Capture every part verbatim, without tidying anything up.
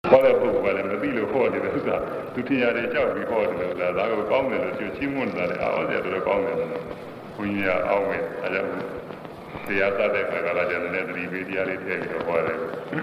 ဟောတဲ့ပုဂ္ဂိုလ်ကလည်းမသိလို့ဟောတယ်ဥစ္စာသူထင်ရတယ်ကြောက်ပြီးဟောတယ်ဥစ္စာဒါကကောင်းတယ်လို့သူချင်းမွန်းတာလေအားအောင်တယ်လို့ကောင်းတယ်လို့ဘုန်းကြီးကအောင်းဝင်အဲကြောင့်တရားသတဲ့ခါကလာတယ်လည်းသတိပေးတရားလေးထည့်ပြီးတော့ဟောတယ်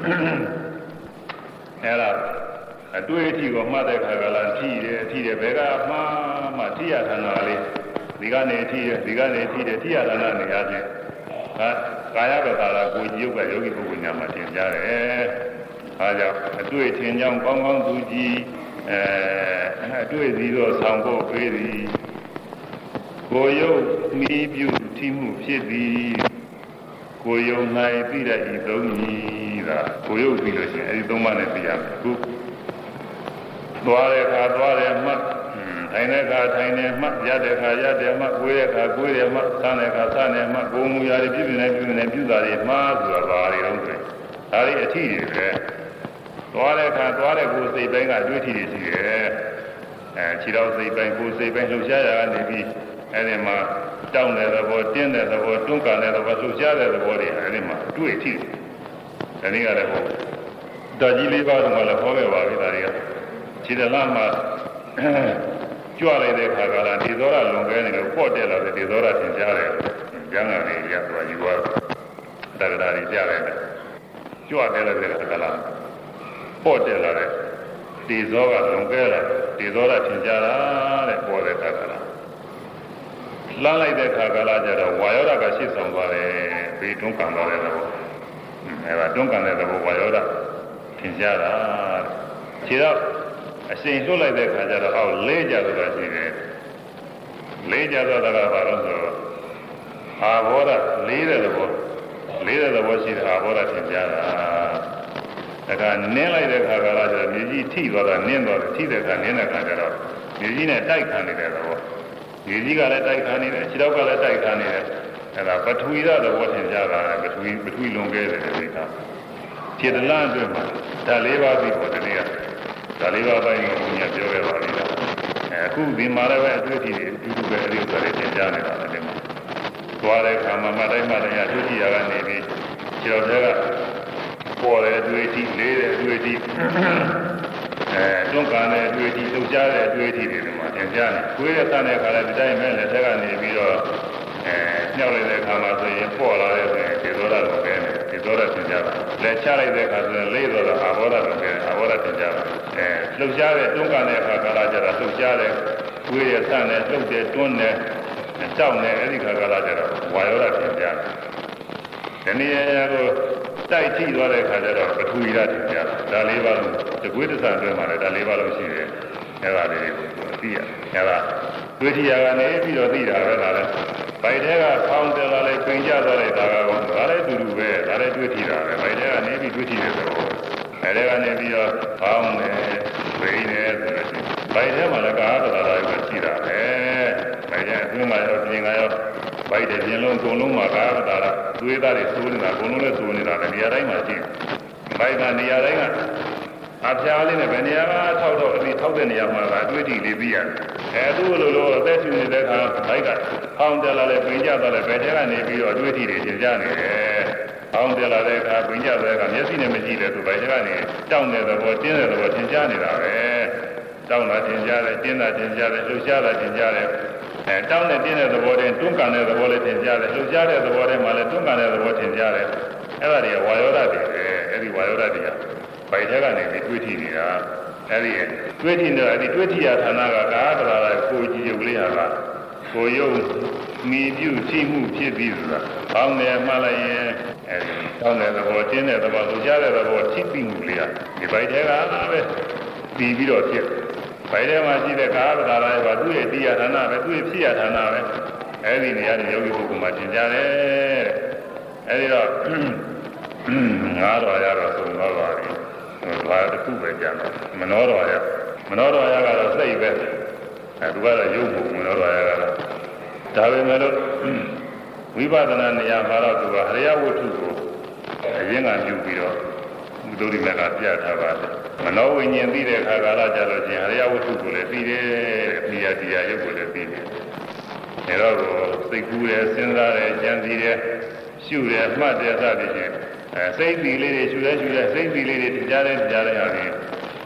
အဲဒါအတွေ့အထိကိုမှတ်တဲ့ခါကလာထိတယ်ထိတယ်ဘယ်ကမှမှထိရထနာလေးဒီကနေထိရဒီကနေထိတယ်ထိရထနာနေရခြင်းဟာကာယကတာကိုကြည့်ရုပ်ကယောဂီပုဂ္ဂိုလ်များမှာသင်ကြားတယ်အားကြောင့်အတွေ့အထင်ကြောင့်ကောင်းကောင်းသူကြည့်အဲအတွေ့အစီတော့ဆောင်ဖို့ပေးသည်ကိုယ်ရုပ်မိပြုထိမှုဖြစ်သည်ကိုယ်ရုံ၌သိတဲ့ဤသုံးကြီးကကိုယ်ရုပ်ပြီးလို့ရှိရင်အဲဒီသုံးပါးနဲ့သိရမယ်အခုသွားတဲ့အခါသွားတယ်မှတ်ထိုင်တဲ့အခါထိုင်တယ်မှတ်ရတဲ့အခါရတဲ့မှတ်ကိုယ်တဲ့အခါကိုယ်တယ်မှတ်ဆန်းတဲ့အခါဆန်းတယ်မှတ်ကိုယ်မူရာတွေပြုနေပြုနေပြုတာတွေမှားဆိုတာဘာတွေတော့ဆိုဒါတွေအထီးတွေပဲသွားတဲ့အခါသွားတဲ့ကိုယ်စိတ်ပိုင်းကအတွေ့အထိတွေရှိတယ်အဲခြေတော်စိတ်ပိုင်းကိုယ်စိတ်ပိုင်းလှုပ်ရှားရကနေပြီးအဲဒီမှာတောင်းတဲ့သဘောတင်းတဲ့သဘောတွန်းကန်တဲ့သဘောလှုပ်ရှားတဲ့သဘောတွေအဲဒီမှာအတွေ့အထိတယ်ဒီနေ့ကလည်းဟောဒါကြီးလေးပါးတော့လည်းဟောခဲ့ပါပြီဒါတွေကခြေတလားမှာကြွလိုက်တဲ့ခါကလာဒီသောရလွန်ကဲနေလို့ပေါ့တက်လာတဲ့ဒီသောရသင်ကြားတယ်ကျမ်းဂန်လေးရသွားယူသွားတက္ကရာကြီးကြားတယ်ကြွတယ်လည်းတဲ့ခါကလာပေါ့တက်လာတဲ့ဒီသောကလွန်ကဲလာဒီသောရသင်ကြားတာတဲ့ပေါ်တဲ့ခါကလာလှမ်းလိုက်တဲ့ခါကလာကျတော့ဝါယောဓကရှေ့ဆောင်သွားတယ်ဘေးတွန်းကန်သွားတဲ့သဘောအဲဒါတွန်းကန်တဲ့သဘောဝါယောဓသင်ကြားတာခြေတော့အချိန်လွတ်လိုက်တဲ့ခါကျတော့အောက်လဲကြတော့ရှိတယ်လဲကြတော့တာကဘာလို့ဆိုတော့အာဘောဓလေးတဲ့သဘောလေးတဲ့သဘောရှိတဲ့အာဘောဓသင်ကြားတာဒါကနင်းလိုက်တဲ့ခါကလာကျတော့မြေကြီးထိသွားတာနင်းသွားတယ်ထိတဲ့ခါနင်းတဲ့ခါကျတော့မြေကြီးနဲ့တိုက်ခံနေတဲ့သဘောမြေကြီးကလည်းတိုက်ခံနေတယ်ခြေထောက်ကလည်းတိုက်ခံနေတယ်အဲဒါပထဝီဓာတ်သဘောသင်ကြားတာပထဝီပထဝီလွန်ကဲတယ်ဒီကခြေတလန့်အတွင်းမှာဓာတ်လေးပါးပြီးပေါ်တဲ့နေ့ကဒါလေးပါးပိုင်းကိုညပြောခဲ့ပါလိမ့်မယ်။အခုဒီမှာလည်းပဲအတွေ့အထိတွေအတူတူပဲအဲဒီဥစ္စာတွေသင်ကြားနေတာလည်းဒီမှာသွားတဲ့အခါမှာမတိုင်းမတိုင်းအတွေ့အထိရကနေပြီးခြေတော်တွေကပေါ်တဲ့အတွေ့အထိလေးတဲ့အတွေ့အထိအဲတွန်းကန်တဲ့အတွေ့အထိလှုပ်ရှားတဲ့အတွေ့အထိတွေဒီမှာသင်ကြားနေ။ကိုယ်ရဲ့စတဲ့အခါလည်းဒီတိုင်းပဲလက်ထက်ကနေပြီးတော့အဲညှောက်လိုက်တဲ့အခါမှာဆိုရင်ပေါ်လာတဲ့ဆိုရင်ဒီသောတာလိုပဲဒီသောတာသင်ကြားတာလက်ချလိုက်တဲ့အခါဆိုရင်လေးသောတာအာဘောဓလိုပဲအာဘောဓသင်ကြားတာအဲလှုပ်ရှားတဲ့တွန်းကန်တဲ့အခါကာလကျတော့လှုပ်ရှားတဲ့ကိုယ်ရဲ့ဆန့်တဲ့လှုပ်တဲ့တွန်းတဲ့တောက်တဲ့အဲဒီခါကာလကျတော့ဝါယောဓသင်ကြားတယ်ဒီနေ့ရကိုတိုက်ထိသွားတဲ့အခါကျတော့ပထဝီဓာတ်သင်ကြားတာဒါလေးပါလို့တကွေးတစံအတွင်းမှာလည်းဒါလေးပါလို့ရှိတယ်အဲဒါလေးကိုသိရအဲဒါတွေ့ထီယာကနေပြီးတော့သိတာပဲဒါလည်းဗိုက်ထဲကဖောင်းတယ်လာလဲပင်ကျသွားတဲ့ဒါကတော့ဒါလည်းတူတူပဲဒါလည်းတွေ့ထီတာပဲဗိုက်ထဲကနေပြီးတွေ့ထီတယ်ဆိုတော့အဲဒီကနေပြီးတော့ဖောင်းတယ်ပင်တယ်ဆိုတော့ဗိုက်ထဲမှာလည်းကာသလာတာပဲရှိတာပဲဗိုက်ထဲအတွင်းမှာရောပြင်ကရောဗိုက်တဲ့ပြင်လုံးအကုန်လုံးမှာကာသလာသွေးသားတွေစိုးနေတာအကုန်လုံးလည်းစိုးနေတာလည်းနေရာတိုင်းမှာရှိတယ်ဗိုက်ကနေရာတိုင်းကအဖျားလေးနဲ့ဘယ်နေရာကထောက်တော့အပြီးထောက်တဲ့နေရာမှာကအတွေ့အထိလေးပြီးရတယ်အဲသူ့လိုလိုအသက်ရှင်နေတဲ့အခါဘိုက်ကဖောင်းတယ်လာလဲပင်ကျသွားလဲဘယ်ထဲကနေပြီးတော့အတွေ့အထိတွေသင်ကြားနေတယ်ဖောင်းတယ်လာတဲ့အခါပင်ကျတဲ့အခါမျက်စိနဲ့မကြည့်တဲ့သူဘယ်ထဲကနေတောင်းတဲ့သဘောတင်းတဲ့သဘောသင်ကြားနေတာပဲတောင်းတာသင်ကြားတယ်တင်းတာသင်ကြားတယ်လှုပ်ရှားတာသင်ကြားတယ်အဲတောင်းတဲ့တင်းတဲ့သဘောတွေတွန်းကန်တဲ့သဘောလေးသင်ကြားတယ်လှုပ်ရှားတဲ့သဘောတွေမှာလည်းတွန်းကန်တဲ့သဘောသင်ကြားတယ်အဲ့ဒါတွေကဝါယောဓာတ်တွေပဲအဲ့ဒီဝါယောဓာတ်တွေကဗိုက်ထဲကနေပြီးတွေးထီနေတာအဲ့ဒီတွေးထီနေအဲ့ဒီတွေးထီရဌာနကကာသလာတဲ့ကိုကြည်ရုပ်လေးဟာကကိုရုပ်မိပြုထိမှုဖြစ်ပြီးဆိုတာပေါင်းတယ်မှလိုက်ရင်အဲ့ဒီတောင်းတဲ့သဘောတင်းတဲ့သဘောလူကြတဲ့သဘောထိပြီးမှုလေးကဒီဗိုက်ထဲကပဲပြီးပြီးတော့ဖြစ်ဗိုက်ထဲမှာရှိတဲ့ကာသလာရဲ့ကသူ့ရဲ့တရားဌာနပဲသူ့ရဲ့ဖြစ်ရဌာနပဲအဲ့ဒီနေရာတွေယောဂီပုဂ္ဂိုလ်မှာသင်ကြားတယ်အဲ့ဒီတော့ငါးတော်ရတော့သုံးတော့ပါပြီဘာတစ်ခုပဲကြံတော့မနောတော်ရမနောတော်ရကတော့စိတ်ပဲအဲသူကတော့ရုပ်ပုံမနောတော်ရကတော့ဒါပေမဲ့လို့ဝိပဿနာနေရာမှာတော့သူကဟရိယဝတ္ထုကိုအရင်ကပြုပြီးတော့ဘုဒ္ဓရိမကပြထားပါတယ်မနောဝိညာဉ်သိတဲ့အခါကာလကြလို့ချင်းဟရိယဝတ္ထုကိုလည်းသိတယ်မိယာတရားရုပ်ကိုလည်းသိတယ်အဲတော့စိတ်ကူးတယ်စဉ်းစားတယ်ကြံစည်တယ်ရှုတယ်မှတ်တယ်စသည်ဖြင့်အဲစိတ်သီလေးတွေရှုရဲရှုရဲစိတ်သီလေးတွေကြားတယ်ကြားတယ်ဟာဖြင့်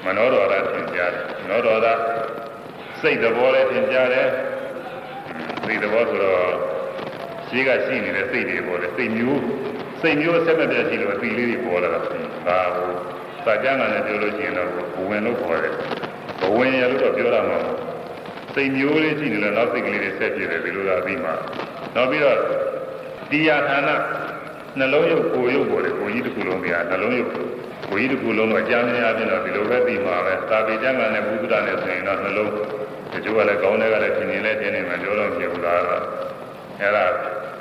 မနောတော်ရသင်ကြားတယ်မနောတော်ရစိတ်သဘောလည်းသင်ကြားတယ်စိတ်သဘောဆိုတော့ရှိကရှိနေတဲ့စိတ်တွေပေါ်တယ်စိတ်မျိုးစိတ်မျိုးဆက်မပြတ်ရှိလို့အသီလေးတွေပေါ်လာတာဒါဟိုစာကြမ်းကလည်းပြောလို့ရှိရင်တော့ဘဝင်လို့ခေါ်တယ်ဘဝင်ရလို့တော့ပြောရမှာစိတ်မျိုးလေးရှိနေလို့နောက်စိတ်ကလေးတွေဆက်ပြည့်တယ်ဒီလိုသာပြီးမှနောက်ပြီးတော့တရားဌာနနှလုံးရုပ်ကိုယ်ရုပ်ပေါ်တယ်ကိုယ်ကြီးတစ်ခုလုံးကနှလုံးရုပ်ကိုယ်ကြီးတစ်ခုလုံးတော့အကြမ်းများပြင်တော့ဒီလိုပဲပြီးမှာပဲသာပေကျမ်းကလည်းဘုဒ္ဓနဲ့ဆိုရင်တော့နှလုံးတချို့ကလည်းကောင်းတဲ့ကလည်းသင်ရင်လည်းသင်နေမှာပြောတော့ပြဘူးလားအဲ့ဒါ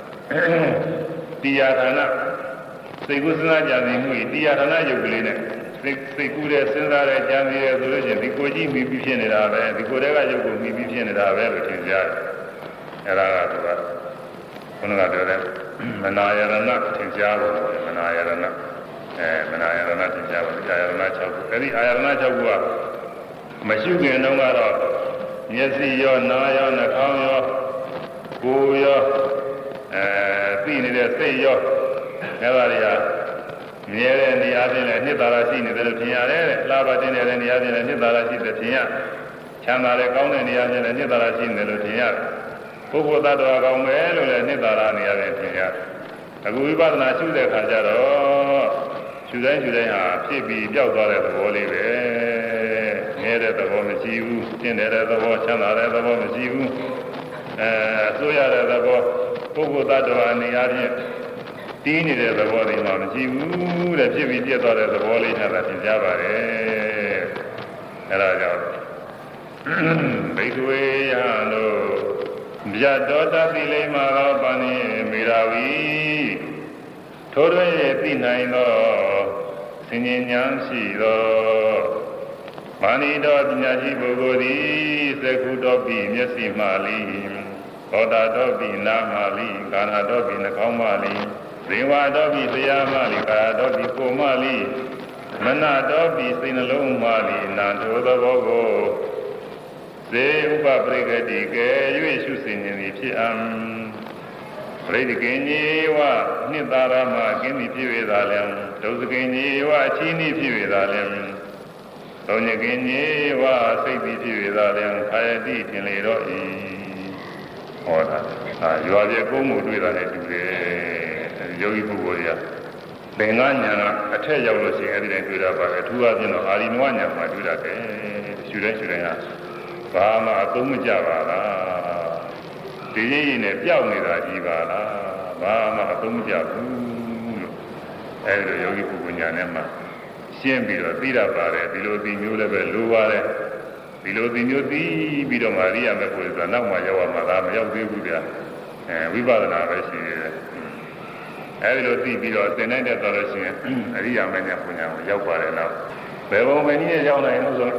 တရားဌာနစိတ်ကူးစဉ်းစားကြံနေမှုတရားဌာနရုပ်ကလေးနဲ့စိတ်စိတ်ကူးတဲ့စဉ်းစားတဲ့ကြံနေရဆိုလို့ရှိရင်ဒီကိုယ်ကြီးမိပြီးဖြစ်နေတာပဲဒီကိုယ်တည်းကရုပ်ကိုမိပြီးဖြစ်နေတာပဲလို့ထင်ကြတယ်အဲ့ဒါကသူကဘုန်းတော်ကပြောတယ်မနာယရဏထင်ရှားလို့မနာယရဏအဲမနာယရဏထင်ရှားလို့အာယရဏ၆ခုအဲ့ဒီအာယရဏ၆ခုကမရှိခင်တုန်းကတော့မျက်စိရောနားရောနှာခေါင်းရောကိုယ်ရောအဲသိနေတဲ့စိတ်ရောအဲ့ဒါတွေကမြဲတဲ့နေရာချင်းနဲ့နှစ်သာရရှိနေတယ်လို့ထင်ရတယ်တဲ့လှပတင်တဲ့နေရာချင်းနဲ့နှစ်သာရရှိတယ်ထင်ရချမ်းသာတဲ့ကောင်းတဲ့နေရာချင်းနဲ့နှစ်သာရရှိနေတယ်လို့ထင်ရတယ်ပုဂ္ဂိုလ်သတ္တဝါကောင်းပဲလို့လည်းနှစ်သာရနေရာချင်းထင်ရတယ်အခုဝိပဿနာရှုတဲ့အခါကျတော့ရှုတိုင်းရှုတိုင်းဟာဖြစ်ပြီးပျောက်သွားတဲ့သဘောလေးပဲမြဲတဲ့သဘောမရှိဘူးတင်တဲ့သဘောချမ်းသာတဲ့သဘောမရှိဘူးအဲအစိုးရတဲ့သဘောပုဂ္ဂိုလ်သတ္တဝါနေရာချင်းတီးနေတဲ့သဘောတွေမှမရှိဘူးတဲ့ဖြစ်ပြီးပြတ်သွားတဲ့သဘောလေးနဲ့သာသင်ကြပါတယ်အဲဒါကြောင့်ဘိက္ခဝေယံတို့မြတ်တော်တပိလိမ္မာသောပါဏိမေရာဝီထိုတွင်သိနိုင်သောသင်ញဉာဏ်ရှိသောမာနိတော်ပညာရှိပုဂ္ဂိုလ်သည်သက္ခုတော်ပြီမျက်စိမှလီသောတာတော်ပြီနားမှလီကာဏတော်ပြီနှာခေါင်းမှလီဇေဝတော်ပြီတရားမှလီကာတော်ပြီကိုယ်မှလီမနတော်ပြီစိတ်နှလုံးမှလီနာထိုသဘောကိုဇေဥပပရိကတိကဲ၍ရှုစင်ခြင်းဖြစ်အံပရိဒကိညေဝနှစ်သာရမကင်းသည်ဖြစ်၍သာလျှင်ဒုစကိညေဝအချီးနှီးဖြစ်၍သာလျှင်သုံးညကိညေဝစိတ်သည်ဖြစ်၍သာလျှင်ခာယတိထင်လေတော့ဤဟောတာအာရွာပြေကုန်းမှုတွေ့တာနဲ့တူတယ်ယောဂီပုဂ္ဂိုလ်တွေကသင်္ကန်းညာကအထက်ရောက်လို့ရှိရင်အဲ့ဒီတိုင်းတွေ့တာပါပဲအထူးအဖြင့်တော့အာရိနဝညာမှာတွေ့တာတယ်ရှုတိုင်းရှုတိုင်းကဘာမှအသုံးမကျပါလားဒီရည်နဲ့ပြောက်နေတာကြီးပါလားဘာမှအသုံးမကျဘူးလို့အဲဒီလိုယောဂီပုဂ္ဂိုလ်ညာနဲ့မှရှင်းပြီးတော့သိရပါတယ်ဒီလိုသိမျိုးလည်းပဲလိုပါတယ်ဒီလိုသိမျိုးသိပြီးတော့မှရိယာမဲ့ကိုယ်ဆိုတာနောက်မှရောက်ရမှာလားမရောက်သေးဘူးဗျာအဲဝိပဿနာပဲရှိသေးတယ်အဲဒီလိုသိပြီးတော့သင်နိုင်တဲ့တော်လို့ရှိရင်အရိယာမဲ့ညာပညာကိုရောက်ပါတယ်နော်ဘယ်ပုံပဲနည်းနဲ့ရောက်နိုင်လို့ဆို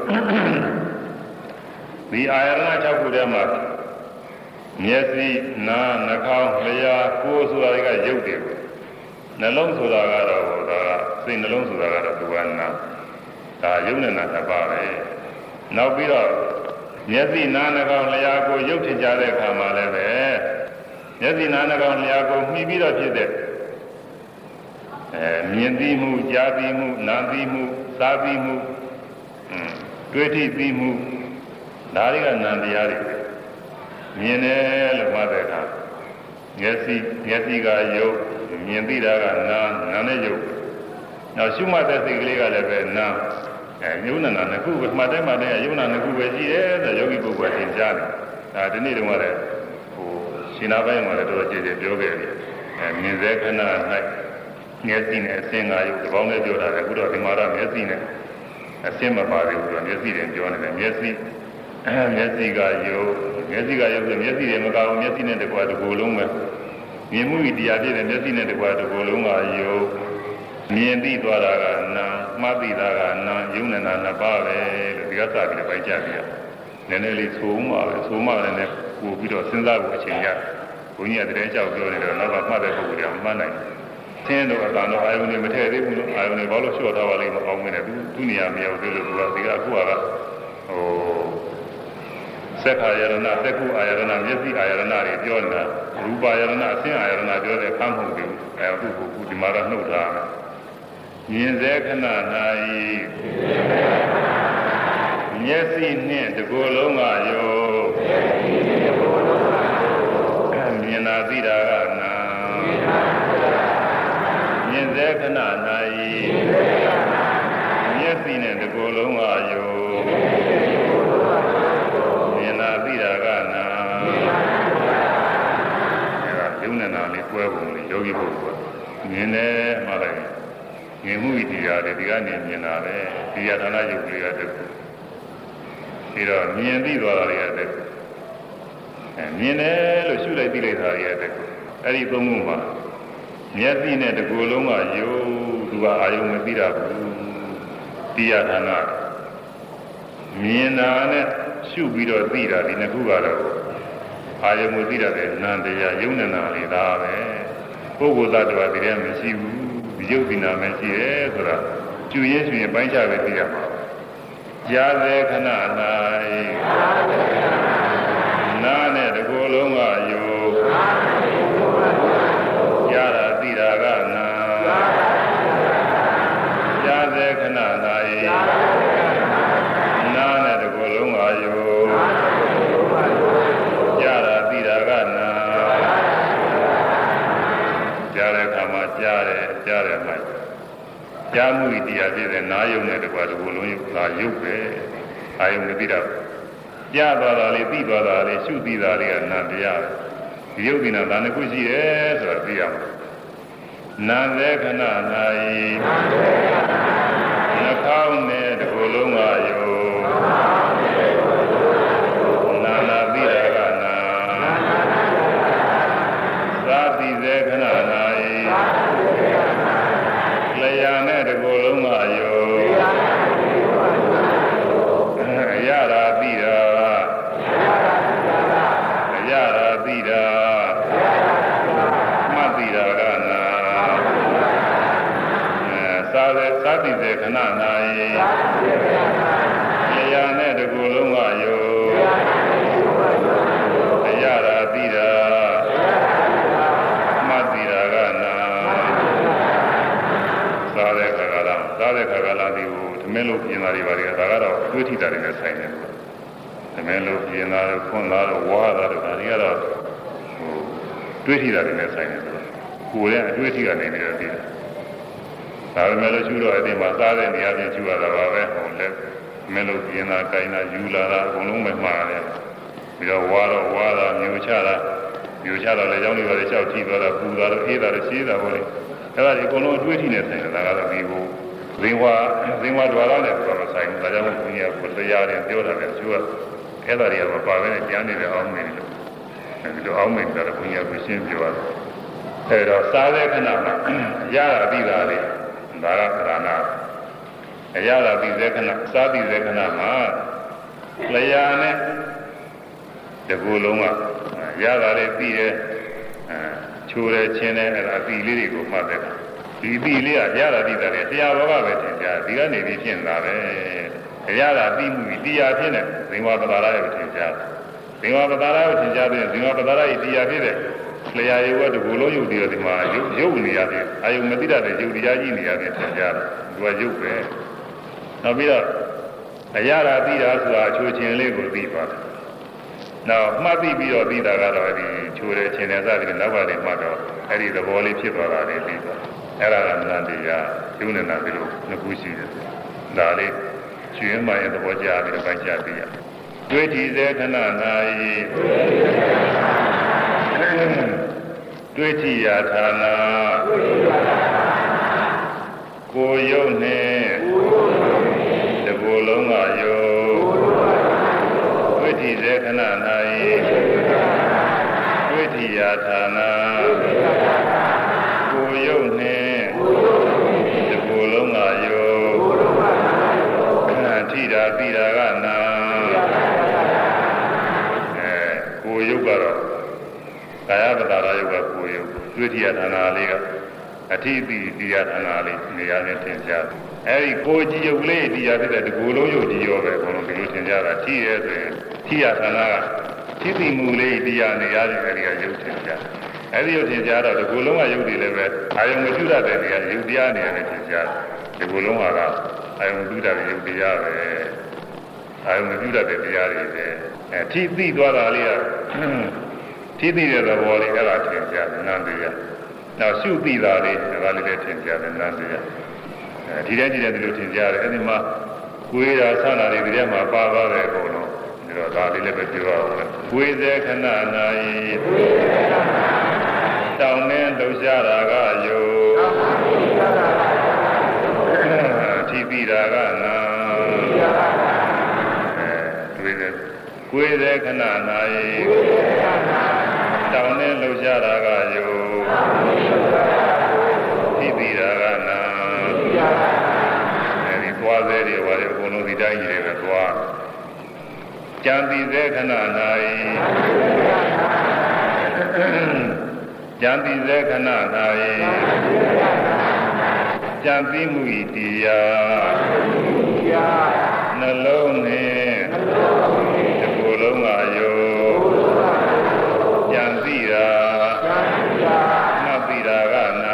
ဒီအာယရဏ၆ခုထဲမှာမျက်စိနားနှာခေါင်းလျှာကိုယ်ဆိုတာကရုပ်တယ်နှလုံးဆိုတာကတော့ဒါကစိတ်နှလုံးဆိုတာကတော့သူကနာဒါရုပ်နဲ့နာတစ်ပါးပဲနောက်ပြီးတော့မျက်စိနားနှာခေါင်းလျှာကိုရုပ်ထင်ကြတဲ့အခါမှာလည်းပဲမျက်စိနားနှာခေါင်းလျှာကိုမှီပြီးတော့ဖြစ်တဲ့အဲမြင်သိမှုကြားသိမှုနားသိမှုစားသိမှုတွေ့ထိသိမှုဒါတွေကနာမ်တရားတွေမြင်တယ်လို့မှတ်တဲ့အခါမျက်စိမျက်စိကရုပ်မြင်သိတာကနာမ်နာမ်နဲ့ရုပ်နောက်ရှုမှတ်တဲ့စိတ်ကလေးကလည်းပဲနာမ်အဲယုံနာနာနှစ်ခုပဲမှတ်တယ်မှတ်တယ်ယုံနာနှစ်ခုပဲရှိတယ်ဆိုယောဂီပုဂ္ဂိုလ်သင်ကြားတယ်ဒါဒီနေ့တုန်းကလည်းဟိုရှင်နာပိုင်းမှာလည်းတော်တော်ကြည်ကြည်ပြောခဲ့တယ်အဲမြင်စေခဏ၌မျက်စိနဲ့အစင်ကရုပ်ဒီပေါင်းနဲ့ပြောတာလေအခုတော့ဒီမှာတော့မျက်စိနဲ့အစင်မပါသေးဘူးဆိုတော့မျက်စိနဲ့ပြောနေတယ်မျက်စိအဲမျက်စိကယုတ်မျက်စိကယုတ်ဆိုမျက်စိတွေမကောင်းမျက်စိနဲ့တကွာတစ်ခုလုံးပဲမြင်မှုဤတရားဖြစ်တဲ့မျက်စိနဲ့တကွာတစ်ခုလုံးကယုတ်မြင်သိသွားတာကနာမှတ်သိတာကနာယုံနဲ့နာနှစ်ပါးပဲလို့ဒီကစပြီးပိုက်ကြပြရနည်းနည်းလေးသိုးမှပဲသိုးမှလည်းနဲ့ပို့ပြီးတော့စဉ်းစားဖို့အချိန်ရဘုန်းကြီးကတည်းကကြောက်ပြောနေတော့နောက်ကမှတ်တဲ့ပုဂ္ဂိုလ်ကမှတ်နိုင်သင်တို့အတန်တော့အာယုန်တွေမထည့်သေးဘူးလို့အာယုန်တွေဘာလို့လျှော့ထားပါလိမ့်မအောင်မင်းနဲ့သူသူနေရာမရောက်သေးလို့သူကဒီကအခုကဟိုသက္ခာယရဏသက္ခုအာယရဏမျက်စိအာယရဏတွေပြောနေတာရူပာယရဏအဆင်းအာယရဏပြောတဲ့အခါမဟုတ်ဘူးအဲအခုကဒီမှာတော့နှုတ်ထားမြင်စေခဏ၌မျက်စိနှင့်တစ်ကိုယ်လုံးကယောမြင်သာသိတာကနာမြင်စေခဏ၌မျက်စိနဲ့တစ်ကိုယ်လုံးကယောမြင်သာသိတာကနာအဲဒါယုံနဲ့နာလေးကွဲပုံလေးယောဂီပုဂ္ဂိုလ်မြင်တယ်မှလည်းမြင်မှုဤတရားတွေဒီကနေမြင်တာပဲဒီယထာဏယုတ်ကလေးကတည်းကပြီးတော့မြင်သိသွားတာတွေကတည်းကအဲမြင်တယ်လို့ရှုလိုက်သိလိုက်တာတွေကတည်းကအဲ့ဒီသုံးခုမှာမျက်စိနဲ့တစ်ကိုယ်လုံးကယုတ်သူကအာယုံမသိတာဘူးဒီယထာဏမြင်တာနဲ့ရှုပြီးတော့သိတာဒီနှစ်ခုကတော့အာယုံမသိတာတဲ့နံတရားယုံနေတာလေဒါပဲပုဂ္ဂိုလ်သတ္တဝါတည်းမရှိဘူးယုတ်ဒီနာမရှိရဲဆိုတာကျူရင်းဆိုရင်ပိုင်းခြားပဲသိရမှာကြားစေခဏ၌နာနဲ့တကိုယ်လုံးကယုတ်ကြားတာသိတာကနာကြားစေခဏ၌နာနဲ့တကိုယ်လုံးကယုတ်ကြားတာသိတာကနာကြားတဲ့အခါမှာကြားတယ်ကြားတယ်မှကြားမှုတရားဖြစ်တဲ့နာယုံနဲ့တကွာတကူလုံးယုတ်လာယုတ်ပဲအာယုံမသိတာကြားသွားတာလေးသိသွားတာလေးရှုသိတာလေးကနာတရားဒီယုတ်ဒီနာဒါနှစ်ခုရှိတယ်ဆိုတာသိရမှာနာသက်ခဏ၌နှာခေါင်းနဲ့တကူလုံးကယုတ်နာနာသိတာကနာသာသိစေခဏ၌လျာနဲ့တကူလုံးကယောအရရာသိတာအရရာသိတာမှတ်သိတာကနာအဲသာတဲ့သာသိတဲ့ခဏ၌လျာနဲ့တကူလုံးကယောအရရာသိတာမှတ်သိတာကနာစားတဲ့ခါကလာစားတဲ့ခါကလာဒီကိုသမင်းလို့ပြင်လာတွေပါတွေကဒါကတော့တွေးထိတာတွေနဲ့ဆိုင်တယ်သမင်းလို့ပြင်လာတော့ခွန်းလာတော့ဝါတာတော့ဒါတွေကတော့ဟိုတွေးထိတာတွေနဲ့ဆိုင်တယ်ဆိုတော့ကိုယ်ရဲ့အတွေးထိကနေပြီးတော့ဒီဒါပေမဲ့လို့ရှုတော့အပြင်မှာစားတဲ့နေရာချင်းရှုရတာပါပဲဟိုလက်သမင်းလို့ပြင်လာကိုင်းလာယူလာတာအကုန်လုံးပဲမှားတယ်ပြီးတော့ဝါတော့ဝါတာမျိုးချတာမျိုးချတော့လည်းကြောင်းလေးပါလေလျှောက်ကြည့်သွားတာပူသွားတော့အေးတာလည်းရှင်းတာပေါ့လေအဲ့ဒါဒီအကုန်လုံးအတွေးထိနေဆိုင်တယ်ဒါကတော့ဒီကိုဇင်ဝါဇင်ဝါဒွါရနဲ့ပြောမဆိုင်ဘူးဒါကြောင့်ဘုရားကိုတရားရင်ပြောတာလည်းသူကအဲ့ဒါတွေကမပါဘဲနဲ့ကြားနေတယ်အောင်းနေတယ်လို့ဒီလိုအောင်းနေတာဘုရားကိုရှင်းပြသွားတယ်အဲ့တော့စားတဲ့ခဏမှာရတာပြီးတာလေဒါကခန္ဓာအရတာပြီးတဲ့ခဏစားပြီးတဲ့ခဏမှာလျာနဲ့တကူလုံးကရတာလေးပြီးတဲ့ချိုးတယ်ချင်းတယ်အဲ့ဒါအပီလေးတွေကိုမှတ်တယ်ဒီအပီလေးကရတာပြီးတယ်တရားဘောကပဲသင်ကြားဒီကနေပြီးဖြစ်လာပဲရတာပြီးမှုတရားဖြစ်တဲ့ဇင်ဝပဒါရရဲ့သင်ကြားဇင်ဝပဒါရရဲ့သင်ကြားတဲ့ဇင်ဝပဒါရရဲ့တရားဖြစ်တဲ့လျာယဝတ္တကူလုံးယုတ်တရားဒီမှာယုတ်ယုတ်နေရတယ်အာယုံမသိတတ်တဲ့ယုတ်တရားကြီးနေရတယ်သင်ကြားတယ်သူကယုတ်ပဲနောက်ပြီးတော့အရတာပြီးတာဆိုတာအချိုးချင်းလေးကိုပြီးပါတယ်နောက်မှတ်ပြီးပြီးတော့ပြီးတာကတော့ဒီချိုးတဲ့ချင်းတဲ့စသည်နောက်ကတည်းမှတော့အဲ့ဒီသဘောလေးဖြစ်သွားတာလေးပြီးသွားအဲ့ဒါကနန္တရားယုံနေတာဒီလိုနှစ်ခုရှိတယ်ဒါလေးကျွင်းမှရဲ့သဘောကြားပြီးတော့ပိုင်းခြားသိရတွေ့ကြည့်စေခဏ၌တွေ့ကြည့်ရဌာနကိုယုံနဲ့တကူလုံးကယုံဝိတိစေခဏ၌ဝိတိယာဌာနကိုယုံနှင့်တကူလုံးကယုံထိတာပြီးတာကနာအဲကိုယုတ်ကတော့ကာယပတာရယုတ်ကကိုယုတ်ဝိတိယာဌာနလေးကအထိတိတရားဌာနလေးနေရာနဲ့သင်ကြားအဲဒီကိုကြည်ယုတ်လေးတရားဖြစ်တဲ့တကူလုံးယုတ်ကြီးရောပဲဘုံလုံးဒီလိုသင်ကြားတာထိရဲဆိုရင်ထိရဌာနကထိတိမှုလေးတရားနေရာတွေအဲဒီကယုတ်သင်ကြားအဲဒီယုတ်သင်ကြားတော့တကူလုံးကယုတ်တွေလည်းပဲအာယုံမပြုတတ်တဲ့နေရာယုတ်တရားနေရာနဲ့သင်ကြားတကူလုံးကအာယုံပြုတတ်တဲ့ယုတ်တရားပဲအာယုံမပြုတတ်တဲ့တရားတွေပဲအဲထိသိသွားတာလေးကထိသိတဲ့သဘောလေးအဲ့ဒါထင်ရှားတယ်နန္တရားနောက်ရှုသိတာလေးဒါလေးလည်းထင်ရှားတယ်နန္တရားအဲဒီတိုင်းဒီတိုင်းဒီလိုထင်ရှားတယ်အဲ့ဒီမှာကိုယ်ရာဆန္ဒတွေဒီထဲမှာပါပါတယ်အကုန်လုံးဒီတော့ဒါလေးလည်းပဲပြောရအောင်လေကိုယ်စေခဏ၌တောင်းနှင်းလှူရှားတာကယုထိသိတာကနာတွေ့တယ်ကိုယ်စေခဏ၌တောင်းနှင်းလှူရှားတာကယုထိသိတာကနာအဲဒီသွားသေးတယ်ဘာလဲအကုန်လုံးဒီတိုင်းကြီးတွေပဲသွားကြံသိစေခဏ၌ကြံသိစေခဏ၌ကြံသိမှုဤတရားနှလုံးနှင့်ဒီကိုယ်လုံးကယောကြံသိတာမှတ်သိတာကနာ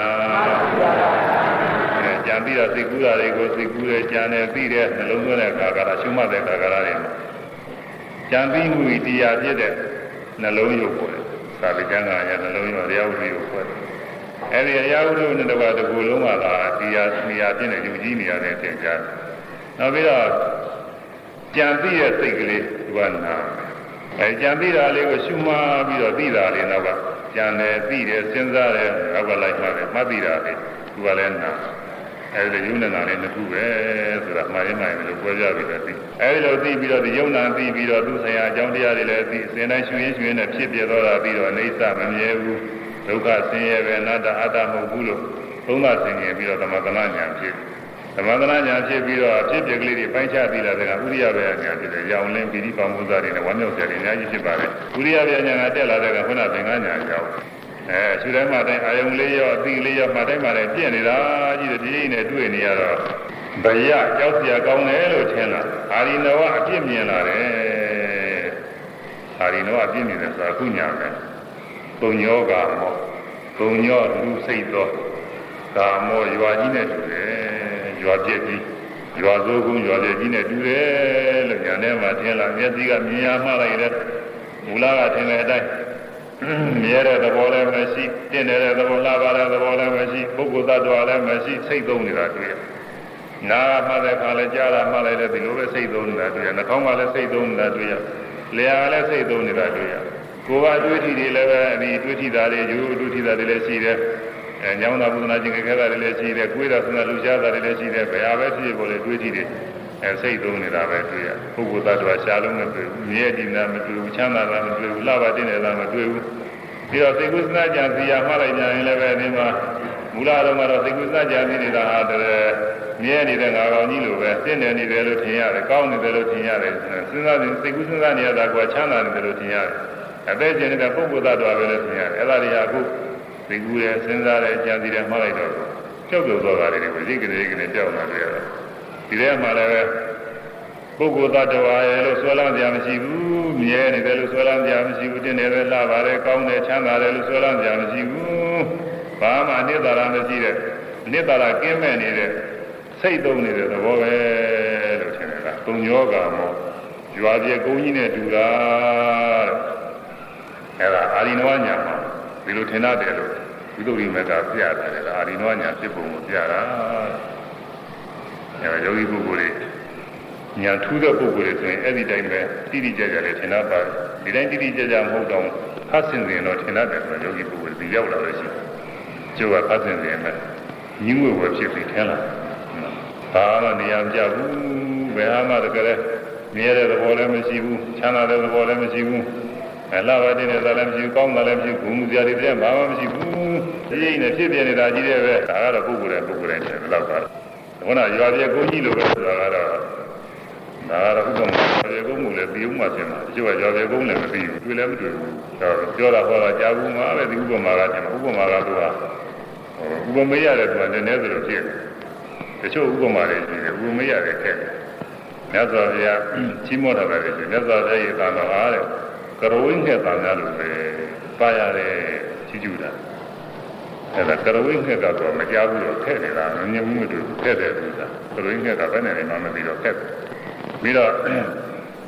ကြံသိတာသိကူးတာတွေကိုသိကူးတယ်ကြံတယ်သိတယ်နှလုံးသွင်းတဲ့ခါကလာရှုမှတ်တဲ့ခါကလာတယ်ကြံသိမှုဤတရားဖြစ်တဲ့နှလုံးရုပ်ပေါ်တယ်သာဝေကျမ်းကရနှလုံးရောတရားဥဒ္ဓကိုဖွဲ့တယ်အဲဒီတရားဥဒ္ဓနဲ့တကွာတကူလုံးကလာတရားနေရာပြည့်နေယူကြီးနေရတဲ့သင်ကြားနောက်ပြီးတော့ကြံသိတဲ့စိတ်ကလေးဒီကနာအဲကြံသိတာလေးကိုရှုမှတ်ပြီးတော့သိတာလေးနောက်ကကြံတယ်သိတယ်စဉ်းစားတယ်နောက်ကလိုက်မှတယ်မှတ်သိတာလေးဒီကလည်းနာအဲဒီယုံနာလေးတစ်ခုပဲဆိုတာမှားရင်မှန်လို့ပြောကြပြီပဲသိအဲဒီလိုသိပြီးတော့ဒီယုံနာသိပြီးတော့သူဆရာအကြောင်းတရားတွေလည်းသိစဉ်တိုင်းရှင်ရှင်နဲ့ဖြစ်ပြသွားတာပြီးတော့အိဋ္ဌမမြဲဘူးဒုက္ခဆင်းရဲပဲအနတ္တအတ္တမဟုတ်ဘူးလို့သုံးသဆင်ရင်ပြီးတော့သမထနာဉာဏ်ဖြစ်သမထနာဉာဏ်ဖြစ်ပြီးတော့အဖြစ်ပြကလေးတွေပိုင်းခြားပြီးလာတဲ့ကဥရိယဘေဉာဏ်ဖြစ်တယ်ရောင်လင်းပိဋိပါမုဇ္ဇာတွေနဲ့ဝမ်းမြောက်စရာတွေအများကြီးဖြစ်ပါတယ်ဥရိယဘေဉာဏ်ကတက်လာတဲ့ကခုနသင်္ကန်းဉာဏ်ရောက်အဲရှုတိုင်းမှာတိုင်းအာယုံလေးရောအသိလေးရောမှတိုင်းမှာလည်းပြည့်နေတာကြီးတဲ့ဒီလေးနဲ့တွေ့နေရတော့ဘယကြောက်စရာကောင်းတယ်လို့ထင်လာအာရိနဝအပြစ်မြင်လာတယ်အာရိနဝအပြစ်မြင်တယ်ဆိုတာခုညာမယ်ပုံညောကာမောပုံညောလူစိတ်သောကာမောရွာကြီးနဲ့တူတယ်ရွာပြည့်ကြီးရွာစိုးကုန်းရွာပြည့်ကြီးနဲ့တူတယ်လို့ညာထဲမှာထင်လာမျက်စိကမြင်ရမှလိုက်တယ်မူလကထင်တဲ့အတိုင်းမြဲတဲ့သဘောလည်းမရှိတင့်တဲ့သဘောလားပါတဲ့သဘောလည်းမရှိပုဂ္ဂိုလ်သတ္တဝါလည်းမရှိစိတ်သုံးနေတာတွေ့ရနာမှတဲ့ခါလည်းကြားတာမှလည်းဒီလိုပဲစိတ်သုံးနေတာတွေ့ရနှာခေါင်းကလည်းစိတ်သုံးနေတာတွေ့ရလျှာကလည်းစိတ်သုံးနေတာတွေ့ရကိုယ်ကတွေးထီတွေလည်းပဲဒီတွေးထီတာတွေယူတွေးထီတာတွေလည်းရှိတယ်အဲညောင်းတာဘုဒ္ဓနာကျင်ခဲတာတွေလည်းရှိတယ်ကိုယ်တာဆန္ဒလူရှားတာတွေလည်းရှိတယ်ဘယ်ဟာပဲဖြစ်ပေါ်လေတွေးထီတွေအဲစိတ်သုံးနေတာပဲတွေ့ရပုဂ္ဂိုလ်သတ္တဝါရှားလုံးမတွေ့ဘူးမြဲတည်တာမတွေ့ဘူးချမ်းသာတာမတွေ့ဘူးလှပါတင်နေတာမတွေ့ဘူးပြီးတော့သိကုသနာကြံစီရမှလိုက်ကြရင်လည်းပဲဒီမှာမူလတော့ကတော့သိကုသနာကြံစီနေတာဟာတည်းမြဲနေတဲ့ငါကောင်ကြီးလိုပဲတင့်တယ်နေတယ်လို့ထင်ရတယ်ကောင်းနေတယ်လို့ထင်ရတယ်စဉ်းစားရင်သိကုသနာနေရတာကချမ်းသာနေတယ်လို့ထင်ရတယ်အသက်ရှင်နေတဲ့ပုဂ္ဂိုလ်သတ္တဝါပဲလို့ထင်ရတယ်အဲ့ဒါတွေကအခုသိကုရဲစဉ်းစားတဲ့ကြံစီတယ်မှလိုက်တော့ကြောက်ကြတော့တာတွေကိုရိတ်ကနေကနေကြောက်လာတယ်ရတယ်ဒီထဲမှာလည်းပဲပုဂ္ဂိုလ်သတ္တဝါရဲ့လို့ဆွဲလန်းကြမရှိဘူးမြဲနေတယ်လို့ဆွဲလန်းကြမရှိဘူးတင်းတယ်လည်းလှပါတယ်ကောင်းတယ်ချမ်းသာတယ်လို့ဆွဲလန်းကြမရှိဘူးဘာမှအနိတ္တရာမရှိတဲ့အနိတ္တရာကင်းမဲ့နေတဲ့စိတ်သုံးနေတဲ့သဘောပဲလို့ထင်တယ်ကသုံးယောဂါမောရွာပြေကုန်းကြီးနဲ့တူတာတဲ့အဲ့ဒါအာရိနဝညာမှာဒီလိုထင်ရတယ်လို့ဝိသုဒ္ဓိမေတ္တာပြရတယ်ကအာရိနဝညာဖြစ်ပုံကိုပြတာအဲယောဂီပုဂ္ဂိုလ်တွေညာထူးတဲ့ပုဂ္ဂိုလ်တွေဆိုရင်အဲ့ဒီတိုင်းပဲတိတိကျကျလည်းထင်တတ်ပါတယ်ဒီတိုင်းတိတိကျကျမဟုတ်တော့ဖတ်စင်ရင်တော့ထင်တတ်တယ်ဆိုတော့ယောဂီပုဂ္ဂိုလ်တွေရောက်လာလို့ရှိတယ်ကျိုးကဖတ်စင်ရင်ပဲညှင်းဝဲဝဲဖြစ်ပြီးထင်လာဘာမှနေရာမကျဘူးဘယ်မှတကယ်မြဲတဲ့သဘောလည်းမရှိဘူးချမ်းသာတဲ့သဘောလည်းမရှိဘူးအလားပါတဲ့နေတာလည်းမရှိဘူးကောင်းတာလည်းမရှိဘူးဘုံစရာတွေလည်းဘာမှမရှိဘူးဒီရိပ်နဲ့ဖြစ်ပြနေတာကြီးတဲ့ပဲဒါကတော့ပုဂ္ဂိုလ်တဲ့ပုဂ္ဂိုလ်တဲ့တယ်လောက်ပါခုနရွာပြေကိုကြီးလိုပဲဆိုတာကတော့ဒါကတော့ဥပမာရေကုန်းမှုလည်းပြီးဥမှာပြင်မှာတချို့ကရွာပြေကုန်းလည်းမပြီးဘူးတွေ့လည်းမတွေ့ဘူးပြောတာဟောတာကြားဘူးမှာပဲဒီဥပမာကပြင်မှာဥပမာကတော့ဥပမေရတယ်သူကလည်းနည်းသလိုဖြစ်တယ်တချို့ဥပမာတွေရှိတယ်ဥပမေရတယ်ခက်တယ်မြတ်စွာဘုရားကြီးမောတာပဲရှိတယ်မြတ်စွာဘုရားရဲ့သာတော်အားတဲ့ကရဝိနဲ့သာများလို့ပဲပါရတဲ့ကြီးကျူတာအဲ့ဒါကရဝိနဲ့ကတော့မကြားဘူးတော့ခက်နေတာမမြင်ဘူးမတွေ့ဘူးခက်တယ်သူကကရဝိနဲ့ကဘယ်နဲ့မှမပြီးတော့ခက်တယ်ပြီးတော့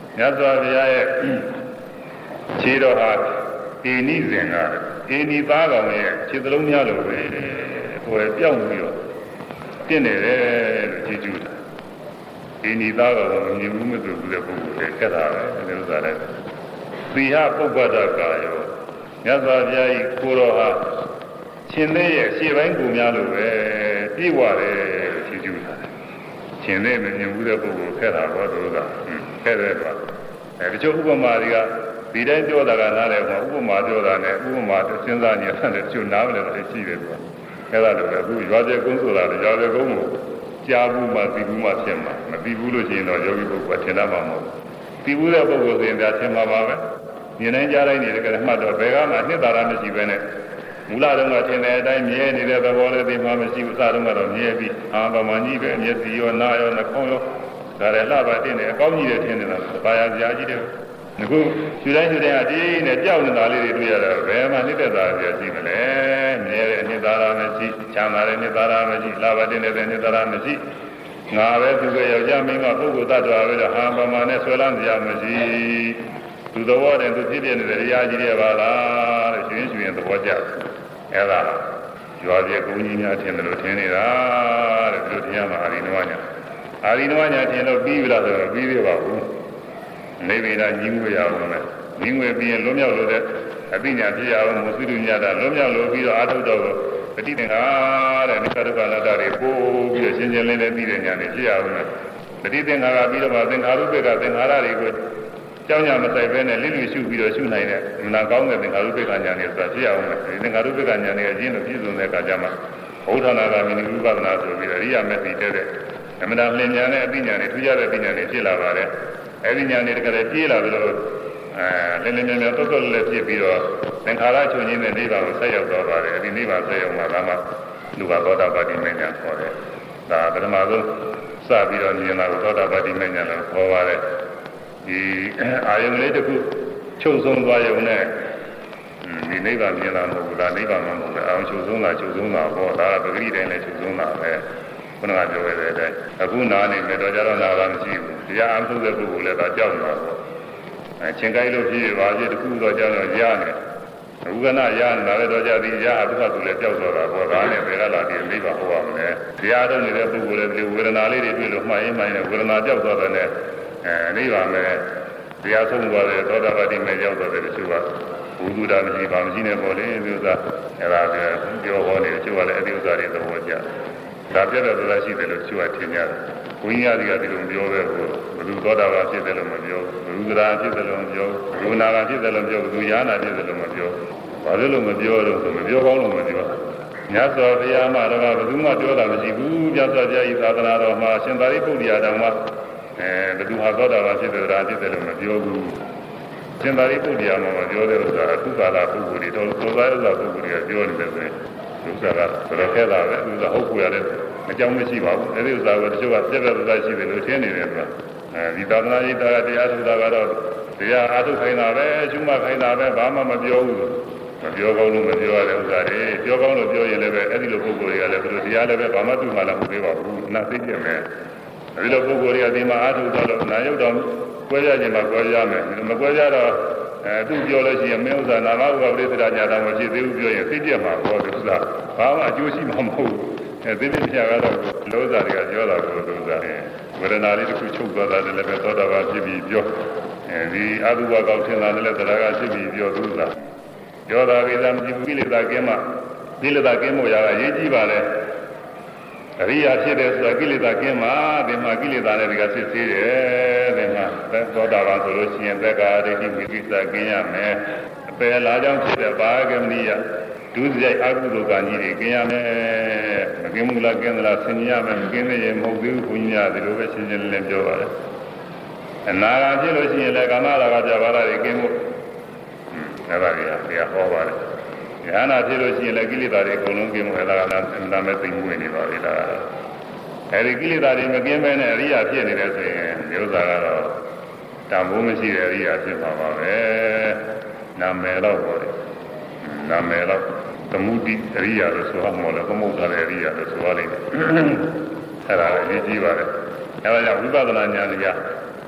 မြတ်စွာဘုရားရဲ့ခြေတော်ဟာအေနိစဉ်ကအေနိသားကောင်ရဲ့ခြေသလုံးများလို့ပဲကိုယ်ပြောင်းပြီးတော့တင့်နေတယ်လို့ကြည်ကျူးတာအေနိသားကောင်ကိုမြင်မှုမသိဘူးတဲ့ပုဂ္ဂိုလ်တွေခက်တာပဲဒီလိုစားတယ်သီဟပုပ္ပဒကာယောမြတ်စွာဘုရားကြီးကိုတော်ဟာရှင်သေးရဲ့ရှေ့ပိုင်းကိုများလို့ပဲပြည့်ဝတယ်လို့ကြည်ကျူးတာရှင်သေးမမြင်ဘူးတဲ့ပုဂ္ဂိုလ်ခက်တာဘောတို့ကခက်တယ်ကွာအဲတချို့ဥပမာတွေကဒီတိုင်းပြောတာကနားလည်မှာဥပမာပြောတာနဲ့ဥပမာစဉ်းစားနေတယ်တချို့နားမလည်တယ်ရှိတယ်ကွာအဲဒါလိုပဲအခုရွာကျကုန်းဆိုတာရွာကျကုန်းကိုကြားဘူးမှသိဘူးမှဖြစ်မှာမသိဘူးလို့ရှိရင်တော့ယောဂီပုဂ္ဂိုလ်ကထင်တတ်မှာမဟုတ်ဘူးသိဘူးတဲ့ပုဂ္ဂိုလ်ဆိုရင်ဒါထင်မှာပါပဲမြင်တိုင်းကြားတိုင်းနေတယ်ကလည်းမှတ်တော့ဘယ်ကမှအနှစ်သာရမရှိပဲနဲ့မူလတုန်းကထင်တဲ့အတိုင်းမြဲနေတဲ့သဘောလေးသိမှမရှိဘူးစတုန်းကတော့မြဲပြီးအာဗမာကြီးပဲမျက်စိရောနားရောနှာခေါင်းရောဒါလည်းလှပါတင်တယ်အကောင်းကြီးတွေထင်နေတာပါရစရာကြီးတယ်အခုယူတိုင်းယူတိုင်းအတီးနဲ့ကြောက်နေတာလေးတွေတွေ့ရတော့ဘယ်မှနှိမ့်သက်တာပြရှိမလဲမြဲတဲ့အနှစ်သာရမရှိချမ်းသာတဲ့နှစ်သာရမရှိလှပါတင်တဲ့နှစ်သာရမရှိငါပဲသူကယောက်ျားမင်းကပုဂ္ဂိုလ်သတ္တဝါပဲဟာဗမာနဲ့ဆွဲလန်းကြမရှိသူသဘောတည်းသူဖြစ်ပြနေတဲ့တရားကြီးတွေပါလားတဲ့ရှင်ရှင်သဘောကျအဲ့ဒါရွာပြေကုန်းကြီးများထင်တယ်လို့ထင်နေတာတဲ့ဒီလိုထင်ရမှာအာရိနဝညာအာရိနဝညာထင်လို့ပြီးပြီလားဆိုတော့ပြီးသေးပါဘူးနေဗေဒညီငွေရအောင်မယ်ညီငွေပြီးရင်လွတ်မြောက်လို့တဲ့အသိဉာဏ်ဖြစ်ရအောင်မသိလူညတာလွတ်မြောက်လို့ပြီးတော့အာထုတ်တော့ပဋိသင်္ခါတဲ့နိစ္စဒုက္ခအနတ္တတွေပို့ပြီးတော့ရှင်းရှင်းလင်းလင်းသိတဲ့ဉာဏ်နဲ့ဖြစ်ရအောင်မယ်ပဋိသင်္ခါကပြီးတော့မှသင်္ခါရုပ္ပကသင်္ခါရတွေကိုကြောင်းညာမဆိုင်ပဲနဲ့လိလိရှုပြီးတော့ရှုနိုင်တဲ့မနာကောင်းတဲ့သင်္ခါရုပ္ပကဉာဏ်တွေဆိုတာဖြစ်ရအောင်မယ်ဒီသင်္ခါရုပ္ပကဉာဏ်တွေအရင်လိုပြည့်စုံတဲ့အခါကျမှဘုဒ္ဓနာဂာမိနိဝိပဿနာဆိုပြီးတော့အရိယာမေတ္တိတဲ့တဲ့အမှန်တရားလင်ညာနဲ့အသိဉာဏ်တွေထူးခြားတဲ့ပညာတွေဖြစ်လာပါတယ်အဲဒီဉာဏ်တွေတကယ်ပြေးလာပြီးတော့အဲလင်းလင်းမြန်မြန်တော်တော်လေးဖြစ်ပြီးတော့သင်္ခါရချုပ်ရင်းတဲ့နိဗ္ဗာန်ကိုဆက်ရောက်သွားပါတယ်အဲဒီနိဗ္ဗာန်ဆက်ရောက်မှဒါမှလူကသောတာပတိမဉ္ဇဉ်ခေါ်တယ်ဒါပထမဆုံးစပြီးတော့မြင်လာကိုသောတာပတိမဉ္ဇဉ်လို့ခေါ်ပါတယ်ဒီအာယုံလေးတစ်ခုချုပ်ဆုံးသွားရုံနဲ့ဒီနိဗ္ဗာန်မြင်လာမဟုတ်ဘူးဒါနိဗ္ဗာန်မဟုတ်ဘူးအာယုံချုပ်ဆုံးတာချုပ်ဆုံးတာပေါ့ဒါကပဂတိတိုင်းလည်းချုပ်ဆုံးတာပဲခုနကပြောခဲ့တဲ့အတိုင်းအခုနားနေမယ်တော့ကြတော့နားကမရှိဘူးတရားအမှုတဲ့ပုဂ္ဂိုလ်လည်းဒါကြောက်နေတာပေါ့အဲချင်းကိုက်လို့ဖြစ်ပါစေတခုတော့ကြောက်တော့ရနေအခုကနာရနေတာလည်းတော့ကြသည်ရအတုခသူလည်းကြောက်တော့တာပေါ့ဒါနဲ့ဘယ်ကလာဒီနိဗ္ဗာန်ဟောရမလဲတရားထုတ်နေတဲ့ပုဂ္ဂိုလ်လည်းဒီဝေဒနာလေးတွေတွေ့လို့မှိုင်းရင်မှိုင်းနေဝေဒနာကြောက်တော့တဲ့အဲနိဗ္ဗာန်ပဲတရားဆုံးသွားတဲ့သောတာပတိမဲ့ရောက်တော့တဲ့သူကဘုဒ္ဓတာမရှိပါမရှိနဲ့ပေါ့လေဒီဥစ္စာအဲဒါပြောဟောနေသူကလည်းအဲဒီဥစ္စာတွေသဘောကျဒါပြတဲ့တရားရှိတယ်လို့သူကထင်ကြတယ်ဘုန်းကြီးတွေကဒီလိုပြောပဲကိုဘုသူသောတာပန်ဖြစ်တယ်လို့မပြောဘူးဘုရားဖြစ်တယ်လို့မပြောဘူးဘုနာကဖြစ်တယ်လို့ပြောဘူးဘုရားနာဖြစ်တယ်လို့မပြောဘာလို့လို့မပြောတော့ဆိုမပြောကောင်းလို့မပြောညသောဘုရားမှာတော့ဘယ်သူမှပြောတာမရှိဘူးပြတ်သွားကြဤသာသနာတော်မှာရှင်သာရိပုတ္တရာတော်မှာအဲဘယ်သူဟာသောတာပန်ဖြစ်တယ်တရားဖြစ်တယ်လို့မပြောဘူးရှင်သာရိပုတ္တရာမှာမပြောတဲ့ဥစ္စာအခုကာလပုဂ္ဂိုလ်တွေတော်တော်သားဥစ္စာပုဂ္ဂိုလ်တွေကပြောနေတယ်ဆိုရင်ဥစ္စာကတော်ခဲတာပဲဥစ္စာဟုတ်ကိုရတယ်အကြောင်းမရှိပါဘူးအဲဒီဥစ္စာကတချို့ကပြက်ပြက်သားရှိတယ်လို့ထင်နေတယ်ကွာအဲဒီသာသနာ့ရေးတာတရားထုတ်တာကတော့တရားအားထုတ်ခိုင်းတာပဲကျူးမခိုင်းတာပဲဘာမှမပြောဘူးမပြောကောင်းလို့မပြောရတဲ့ဥစ္စာတွေပြောကောင်းလို့ပြောရင်လည်းပဲအဲဒီလိုပုဂ္ဂိုလ်တွေကလည်းဘယ်လိုတရားလည်းပဲဘာမှတူမှလည်းမပေးပါဘူးနာသိကြမယ်အဲဒီလိုပုဂ္ဂိုလ်တွေကဒီမှာအားထုတ်တော့လို့နာယုတ်တော်ကွဲကြခြင်းမှာကွဲကြမယ်မကွဲကြတော့အဲသူပြောလို့ရှိရင်မင်းဥစ္စာနာမဥပ္ပပရိသရာညာတော်မရှိသေးဘူးပြောရင်သိကြမှာပေါ့ဒီဥစ္စာဘာမှအကျိုးရှိမှာမဟုတ်ဘူးအဲဒီလိုပြကတော့လောဇာတွေကပြောတာကိုလို့ဥစ္စာဝေဒနာလေးတစ်ခုချုပ်သွားတာလည်းပဲသောတာပန်ဖြစ်ပြီးပြောအဲဒီအတုဝကောက်ထင်တာလည်းတရားကဖြစ်ပြီးပြောသူဥစ္စာပြောတာကိစ္စမရှိဘူးကိလေသာကင်းမှကိလေသာကင်းမှုရာကရေးကြည့်ပါလေအရိယာဖြစ်တယ်ဆိုတာကိလေသာကင်းမှဒီမှာကိလေသာတွေကစစ်သေးတယ်ဒီမှာသောတာပန်ဆိုလို့ရှိရင်သက္ကာဒိဋ္ဌိဝိကိစ္စကင်းရမယ်အပယ်လာကြောင့်ဖြစ်တဲ့ဘာဂမနိယဒုစရိုက်အကုသိုလ်ကံကြီးတွေကင်းရမယ်မကင်းဘူးလားကင်းသလားဆင်ញရမယ်မကင်းသေးရင်မဟုတ်သေးဘူးဘုန်းကြီးကဒီလိုပဲရှင်းရှင်းလင်းလင်းပြောပါတယ်အနာဂါဖြစ်လို့ရှိရင်လည်းကာမရာဂပြဘာရာတွေကင်းဖို့အဲ့ဒါကြီးကဟောပါတယ်ဉာဏ်ဖြစ်လို့ရှိရင်လည်းကိလေသာတွေအကုန်လုံးကင်းဖို့အဲ့ဒါကလည်းအမှန်တမ်းပဲသိမှုဝင်နေပါပြီလားအဲဒီကိလေသာတွေမကင်းမဲနဲ့အရိယာဖြစ်နေတယ်ဆိုရင်မျိုးသားကတော့တန်ဖိုးမရှိတဲ့အရိယာဖြစ်ပါပါပဲနာမည်တော့ပေါ့လေနာမည်တော့သမုဒိအရိယာလို့ဆိုအောင်မလို့သမုဒ္ဒရာအရိယာလို့ဆိုရလိမ့်မယ်အဲ့ဒါလည်းအရေးကြီးပါတယ်အဲ့ဒါကြောင့်ဝိပဿနာဉာဏ်ကြီး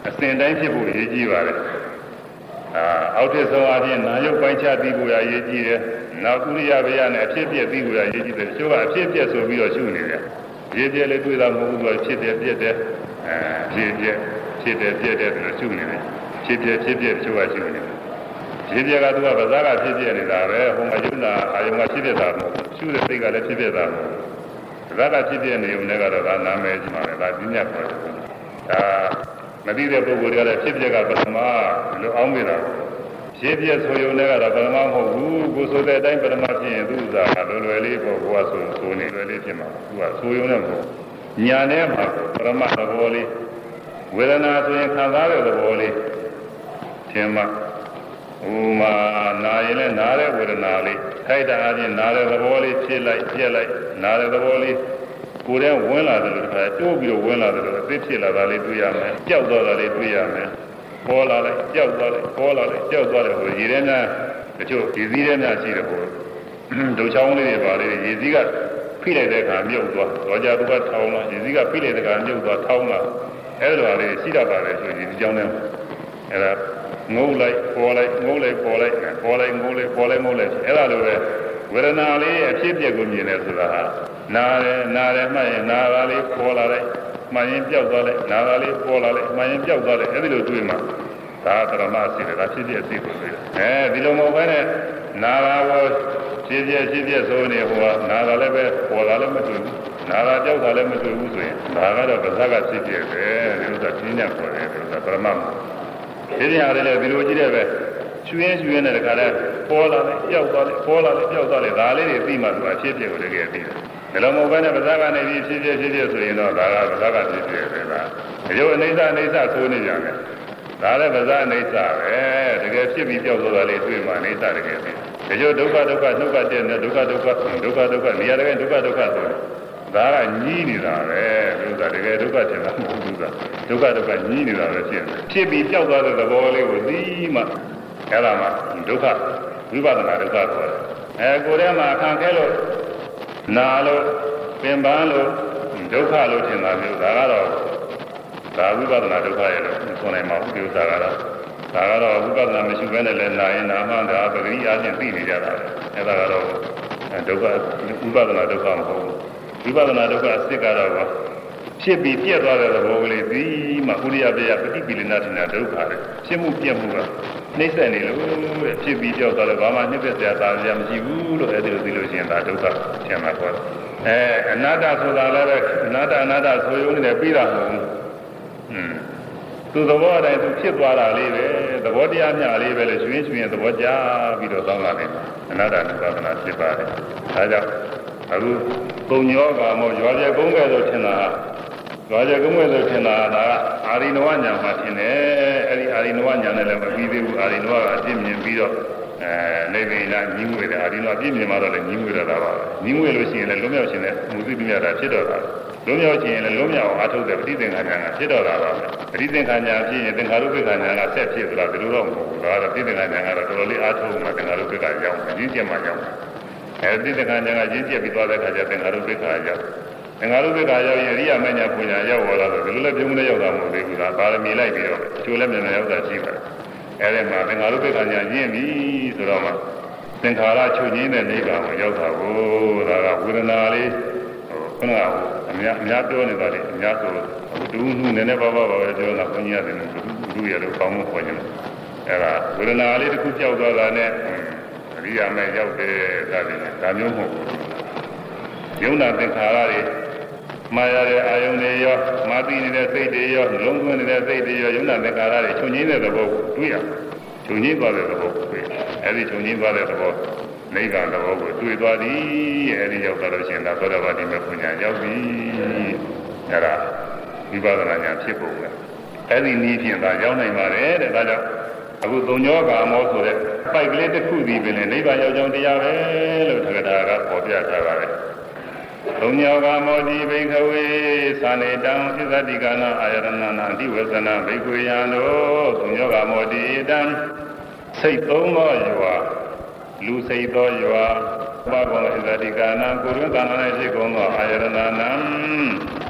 အစဉ်တိုင်းဖြစ်ဖို့အရေးကြီးပါတယ်အာအောက်ထစ်ဆုံးအပြင်နာယုတ်ပိုင်းခြားပြီးဖို့ရအရေးကြီးတယ်နောက်ကုရိယဗျာနဲ့အဖြစ်ပြက်ပြီးဖို့ရအရေးကြီးတယ်ကျိုးကအဖြစ်ပြက်ဆိုပြီးတော့ရှုနေတယ်ရေးပြက်လေးတွေ့တာမဟုတ်ဘူးဆိုဖြစ်တယ်ပြက်တယ်အဲရေးပြက်ဖြစ်တယ်ပြက်တယ်ဆိုတော့ရှုနေတယ်ဖြစ်ပြက်ဖြစ်ပြက်ကျိုးကရှုနေတယ်ရေးပြက်ကသူကဗဇာကဖြစ်ပြက်နေတာပဲဟိုမှာယုံနာအာယုံကဖြစ်ပြက်တာမဟုတ်ဘူးရှုတဲ့စိတ်ကလည်းဖြစ်ပြက်တာမဟုတ်ဘူးဗဇာကဖြစ်ပြက်နေုံနဲ့ကတော့ဒါနာမည်ကြီးမှာပဲဒါပညာခေါ်တယ်ဒါမသိတဲ့ပုဂ္ဂိုလ်တွေကလည်းဖြစ်ပြက်ကပထမလို့အောင်းနေတာဖြစ်ပြက်ဆိုရုံနဲ့ကတော့ပထမမဟုတ်ဘူးကိုဆိုတဲ့အတိုင်းပထမဖြစ်ရင်သူ့ဥစ္စာလွယ်လွယ်လေးပေါ့ကိုကဆိုဆိုနေလွယ်လေးဖြစ်မှာသူကဆိုရုံနဲ့မဟုတ်ညာနဲ့မှာပထမသဘောလေးဝေဒနာဆိုရင်ခံစားတဲ့သဘောလေးသင်မှာဥမာနာရင်လည်းနားတဲ့ဝေဒနာလေးထိုက်တာအချင်းနားတဲ့သဘောလေးဖြစ်လိုက်ပြက်လိုက်နားတဲ့သဘောလေးကိုယ်တည်းဝင်လာတယ်လို့ခါတိုးပြီးတော့ဝင်လာတယ်လို့အသိဖြစ်လာတာလေးတွေ့ရမယ်ကြောက်သွားတာလေးတွေ့ရမယ်ပေါ်လာလိုက်ကြောက်သွားလိုက်ပေါ်လာလိုက်ကြောက်သွားတယ်ဟိုရေထဲများတချို့ဒီစည်းထဲများရှိတယ်ဟိုဒုချောင်းလေးတွေပါလေရေစည်းကဖိလိုက်တဲ့အခါမြုပ်သွားတော့ကြသူကထောင်းလာရေစည်းကဖိလိုက်တဲ့အခါမြုပ်သွားထောင်းလာအဲ့လိုပါလေရှိတတ်ပါလေဆိုရင်ဒီကြောင်းထဲအဲ့ဒါငုံလိုက်ပေါ်လိုက်ငုံလိုက်ပေါ်လိုက်ပေါ်လိုက်ငုံလိုက်ပေါ်လိုက်ငုံလိုက်အဲ့ဒါလိုပဲဝေဒနာလေးအဖြစ်ပြက်ကိုမြင်တယ်ဆိုတာဟာနားတယ်နားတယ်မှတ်ရင်နားပါလေးပေါ်လာလိုက်မှန်ရင်ပြောက်သွားလိုက်နားပါလေးပေါ်လာလိုက်မှန်ရင်ပြောက်သွားလိုက်အဲ့ဒီလိုတွေ့မှာဒါသရမရှိတယ်ဒါဖြစ်ပြက်သိကိုတွေ့တယ်အဲဒီလိုမဟုတ်ဘဲနဲ့နားပါဘောဖြစ်ပြက်ဖြစ်ပြက်ဆိုနေဟိုကနားတာလည်းပဲပေါ်လာလည်းမတွေ့ဘူးနားတာကြောက်တာလည်းမတွေ့ဘူးဆိုရင်ဒါကတော့ဗဇက်ကဖြစ်ပြက်ပဲဒီလိုဆိုပြင်းညက်ပေါ်တယ်ဒီလိုဆိုသရမဒီနေရာလေးလည်းဒီလိုကြည့်တဲ့ပဲကျွင်းကျွင်းနဲ့တခါလဲပေါ်လာတယ်ကြောက်သွားတယ်ပေါ်လာတယ်ကြောက်သွားတယ်ဒါလေးတွေသိမှသူအဖြစ်ပြက်ကိုတကယ်သိတယ်ဘယ်လိုမဟုတ်ဘဲနဲ့ဗဇက်ကနေပြီးဖြစ်ဖြစ်ဖြစ်ဖြစ်ဆိုရင်တော့ဒါကဗဇက်ကဖြစ်ဖြစ်ပဲလားအကျိုးအိဋ္ဌအိဋ္ဌဆိုနေကြတယ်ဒါလည်းဗဇက်အိဋ္ဌပဲတကယ်ဖြစ်ပြီးပြောက်သွားတာလေးတွေ့မှအိဋ္ဌတကယ်သိအကျိုးဒုက္ခဒုက္ခနှုတ်ကတဲ့နဲ့ဒုက္ခဒုက္ခဒုက္ခဒုက္ခနေရာတကယ်ဒုက္ခဒုက္ခဆိုဒါကညီးနေတာပဲဒုက္ခတကယ်ဒုက္ခတင်တာမဟုတ်ဘူးကဒုက္ခဒုက္ခညီးနေတာပဲဖြစ်တယ်ဖြစ်ပြီးပြောက်သွားတဲ့သဘောလေးကိုသိမှအဲ့ဒါမှဒုက္ခဝိပဿနာဒုက္ခခေါ်တယ်အဲကိုယ်ထဲမှာခံခဲလို့နာလို့ပင်ပန်းလို့ဒုက္ခလို့ထင်တာမျိုးဒါကတော့ဒါဝိပဿနာဒုက္ခရဲ့လို့ဆိုနိုင်မှာဘူးဒီဥစ္စာကတော့ဒါကတော့ဝိပဿနာမရှိဘဲနဲ့လည်းနာရင်နာမှဒါပဂရိအားဖြင့်သိနေကြတာပဲအဲဒါကတော့ဒုက္ခဝိပဿနာဒုက္ခမဟုတ်ဘူးဝိပဿနာဒုက္ခအစစ်ကတော့ဖြစ်ပြီးပြက်သွားတဲ့သဘောကလေးဒီမှာဥရိယဘေယပฏิပိလနာထင်တာဒုက္ခပဲဖြစ်မှုပြက်မှုကနှိမ့်ဆက်နေလို့တဲ့ဖြစ်ပြီးပြောက်သွားတယ်ဘာမှနှိမ့်သက်စရာသာစရာမရှိဘူးလို့အဲ့ဒီလိုသိလို့ရှိရင်ဒါဒုက္ခထင်မှာပေါ့အဲအနာတ္တဆိုတာလည်းပဲအနာတ္တအနာတ္တဆိုရုံနဲ့ပြီးတာမဟုတ်ဘူးอืมသူသဘောအတိုင်းသူဖြစ်သွားတာလေးပဲသဘောတရားမျှလေးပဲလေရွှင်ရွှင်သဘောကျပြီးတော့သောင်းလာတယ်အနာတ္တနုပါဒနာဖြစ်ပါတယ်ဒါကြောင့်အခုပုံညောကမောရွာပြကုန်းကဲလို့ထင်တာရွာပြကုန်းကဲလို့ထင်တာဒါကအာရိနဝညာမှာထင်တယ်အဲ့ဒီအာရိနဝညာနဲ့လည်းမပြီးသေးဘူးအာရိနဝကအပြည့်မြင်ပြီးတော့အဲနေဗိလာညီးငွေတယ်အာရိနဝအပြည့်မြင်မှတော့လည်းညီးငွေရတာပါညီးငွေလို့ရှိရင်လည်းလုံးမြောက်ခြင်းနဲ့မူသိပြရတာဖြစ်တော့တာလုံးမြောက်ခြင်းရင်လည်းလုံးမြောက်အောင်အထုတ်တဲ့ပဋိသင်္ခါညာကဖြစ်တော့တာပါပဋိသင်္ခါညာဖြစ်ရင်သင်္ခါရုပ္ပခါညာကဆက်ဖြစ်သလားဒီလိုတော့မဟုတ်ဘူးဒါကတော့ပဋိသင်္ခါညာကတော့တော်တော်လေးအားထုတ်မှသင်္ခါရုပ္ပခါရောက်အရင်းကျက်မှရောက်အဲဒီသင်္ခါညာကရင်းကျက်ပြီးသွားတဲ့အခါကျသင်္ခါရုပ္ပခါရောက်သင်္ခါရုပ္ပခါရောက်ရင်အရိယာမညာပူညာရောက်လာတော့ဒီလိုလည်းပြုံးနေရောက်တာမဟုတ်သေးဘူးလားပါရမီလိုက်ပြီးတော့အကျိုးလည်းမြန်မြန်ရောက်တာရှိပါတယ်အဲဒီမှာသင်္ခါရုပ္ပခါညာရင်းပြီဆိုတော့မှသင်္ခါရချုပ်ငင်းတဲ့နေကံကိုရောက်တာကိုဒါကဝေဒနာလေးဟိုခုနကအများအများပြောနေတာလေအများဆိုဒူးနုနည်းနည်းပါးပါးပါပဲပြောတာဘုန်းကြီးရတယ်ဒူးဒူးရလို့ကောင်းမှုခေါ်ကြတယ်အဲဒါဝေဒနာလေးတစ်ခုကြောက်သွားတာနဲ့အရိယာမဲ့ရောက်တယ်ဒါလည်းဒါမျိုးမဟုတ်ဘူးယုံနာသင်္ခါရတွေမာရတဲ့အာယုန်တွေရောမာတိနေတဲ့စိတ်တွေရောလုံးသွင်းနေတဲ့စိတ်တွေရောယုံနာသင်္ခါရတွေချုပ်ငင်းတဲ့သဘောကိုတွေ့ရချုပ်ငင်းသွားတဲ့သဘောကိုတွေ့အဲဒီချုပ်ငင်းသွားတဲ့သဘောနိဗ္ဗာန်သဘောကိုတွေ့သွားသည်အဲဒီရောက်သွားလို့ရှိရင်ဒါသောတာပတိမေပညာရောက်ပြီအဲဒါဝိပဿနာဉာဏ်ဖြစ်ပုံပဲအဲဒီနည်းဖြင့်သာရောက်နိုင်ပါတယ်တဲ့ဒါကြောင့်အခုသုံးညောကာမောဆိုတဲ့ပိုက်ကလေးတစ်ခုဒီပင်လေနိဗ္ဗာန်ရောက်ကြောင်းတရားပဲလို့ထက္ကထာကပေါ်ပြထားပါတယ်သုံးညောကာမောတိဘိက္ခဝေသာနေတံသစ္စာတိကနာအာယရဏနာအတိဝေသနာဘိက္ခွေယံတို့သုံးညောကာမောတိတံစိတ်သုံးသောရွာလူစိတ်သောရွာဘာကောသစ္စာတိကနာကိုယ်တွင်သာနာ၌ရှိကုန်သောအာယရဏနာ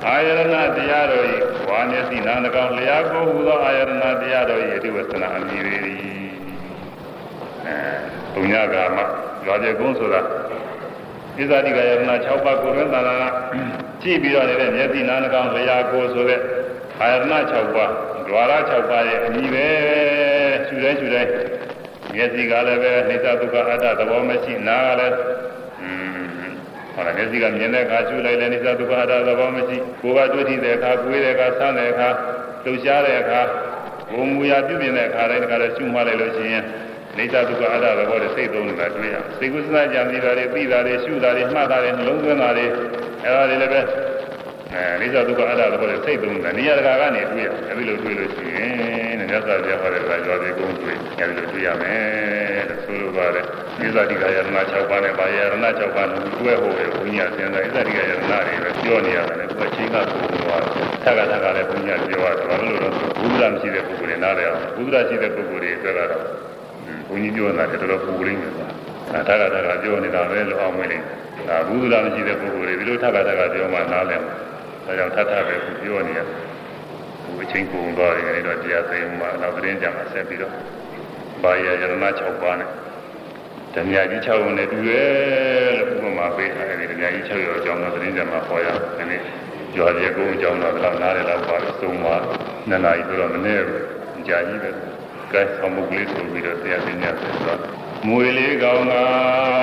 အာယရဏတရားတော်ဤဝါမျက်စိနာနှကောင်လျာကိုဟူသောအာယရဏတရားတော်ဤအတိဝသနာအမည်ပေ၏အဲပုညကာမရွာပြေကုန်းဆိုတာဣဇာတိကယရဏ၆ပါးကိုယ်တွင်သာနာကြည့်ပြီးတော့နေတဲ့မျက်စိနာနှကောင်လျာကိုဆိုတဲ့အာယရဏ၆ပါးဒွါရ၆ပါးရဲ့အမည်ပဲရှုတိုင်းရှုတိုင်းမျက်စိကလည်းပဲနေသဒုက္ခအတ္တသဘောမရှိနားကလည်းဟောမျက်စိကမြင်တဲ့အခါရှုလိုက်လည်းနေသဒုက္ခအတ္တသဘောမရှိကိုယ်ကတွေ့ထိတဲ့အခါကိုယ်တဲ့အခါဆန်းတဲ့အခါလှုပ်ရှားတဲ့အခါဘုံမူရာပြုပြင်တဲ့အခါတိုင်းတခါလည်းရှုမှလိုက်လို့ရှိရင်နေသဒုက္ခအတ္တသဘောတွေစိတ်သုံးနေတာတွေ့ရစိတ်ကုသနာကြံပြီးတာတွေပြီးတာတွေရှုတာတွေမှတ်တာတွေနှလုံးသွင်းတာတွေအဲဒါတွေလည်းပဲအဲနေသဒုက္ခအတ္တသဘောတွေစိတ်သုံးနေတာနေရာတကာကနေတွေ့ရအဲဒီလိုတွေ့လို့ရှိရင်တဲ့မြတ်စွာဘုရားဟောတဲ့ကကြောပြေကုန်းတွေ့အဲဒီလိုတွေ့ရမယ်တဲ့ဆိုလိုပါတယ်ဣဇာတိကယရဏ၆ပါးနဲ့ဗာယရဏ၆ပါးကိုတွဲဟောတယ်ဘုညာစင်တာဣဇာတိကယရဏတွေပဲပြောနေရတယ်လေသူကချင်းကပုံသွားထက်ကထက်ကလည်းဘုညာပြောရတယ်ဘာလို့လဲတော့ဘုရားမရှိတဲ့ပုဂ္ဂိုလ်တွေနားလည်အောင်ဘုရားရှိတဲ့ပုဂ္ဂိုလ်တွေအတွက်ကတော့ဘုန်းကြီးပြောတာတော်တော်ပူရင်းနေတာအဲထက်ကထက်ကပြောနေတာပဲလို့အောင်မင်းဒါဘုရားမရှိတဲ့ပုဂ္ဂိုလ်တွေဒီလိုထက်ကထက်ကပြောမှနားလည်မှာဒါကြောင့်ထပ်ထပ်ပဲပြောနေရတယ်ဘုချင်းပုံသွားတယ်အဲ့တော့တရားသိမ်းမှာနောက်သတင်းကြမှာဆက်ပြီးတော့ဘာယရဏ၆ပါးနဲ့ဓမြကြီး၆ဝင်နဲ့တူတယ်လို့ဥပမာပေးထားတယ်ဓမြကြီး၆ရောအကြောင်းတော့သတင်းကြမှာဟောရဒီနေ့ကြွားပြေကုန်းအကြောင်းတော့တော့နားရတော့ပါသုံးပါနှစ်နာရီဆိုတော့မနေ့ကြာကြီးပဲကဲဆောင်မှုကလေးဆိုပြီးတော့တရားသိညဆက်တော့မွေလေးကောင်းတာ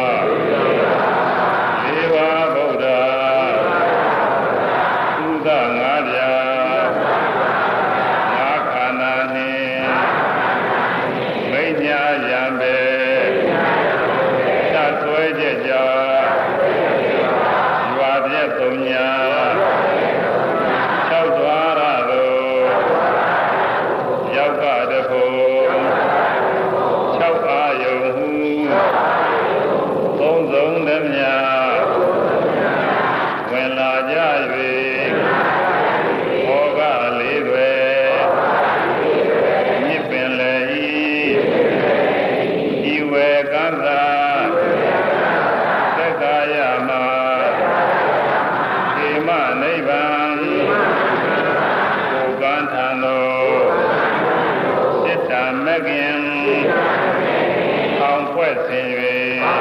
လေးပါဗုဒ္ဓသုဒငါးပြာရံပဲသတ်ဆွဲကြကြရွာပြည့်သုံးညာ၆သွားရသောရောက်ကတဖို့၆အာယုံဟုသုံးစုံသမျှဝင်လာကြ၍ဘောကလေးတွေမြစ်ပင်လေဝေကံသာသက္ကာယမဒီမနိဗ္ဗာန်ကိုကံထံသောစိတ္တမဂ္ဂင်အောင်ဖွဲ့ဆင်၍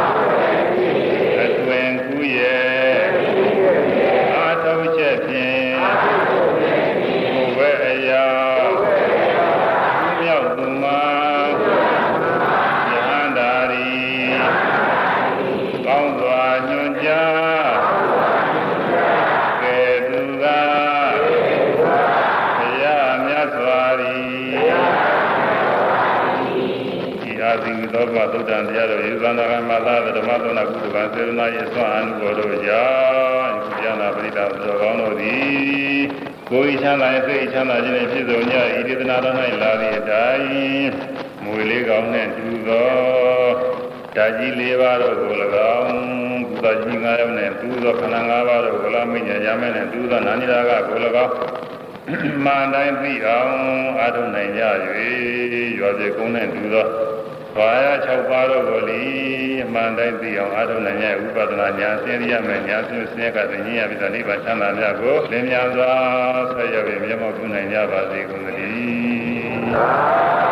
အတွင်ကူးရဲ့အာထုံးချက်ဖြင့်ဘုဝေအရာမြောက်သူမှာကောင်းစွာညွှန်ကြားကဲသူကဘုရားမြတ်စွာဘုရားဒီအာသီသောဘသုတ္တံတရားတော်ယေသနာကမသာဓမ္မသောနာကုသကံစေရနာယေသွန်အနုဘောတို့ယာဘုရားနာပရိသတ်သောကောင်းတို့သည်ကိုယ်ဤချမ်းသာစိတ်ချမ်းသာခြင်းနှင့်ပြည့်စုံကြ၏ဣတိနာတော်၌လာသည့်အတိုင်းမွေလေးကောင်းနှင့်တူသောဓာကြီး၄ပါးတို့ကို၎င်းဘုရားကြီး၅ယောက်နဲ့တူသောခန္ဓာ၅ပါးတို့ကို၎င်းမိညာရမယ်နဲ့တူသောနာနိရာဂကို၎င်းမှန်တိုင်းသိအောင်အားထုတ်နိုင်ကြ၍ရွာပြေကုန်းနဲ့တူသောဘာယ၆ပါးတို့ကိုလီမှန်တိုင်းသိအောင်အားထုတ်နိုင်ရဥပဒနာညာဆင်းရဲမယ်ညာဆင်းရဲကသိဉာဏ်ရပြီးတော့နိဗ္ဗာန်ချမ်းသာများကိုလင်းမြန်စွာဆက်ရောက်ပြီးမျက်မှောက်ပြုနိုင်ကြပါစေကုန်သတည်း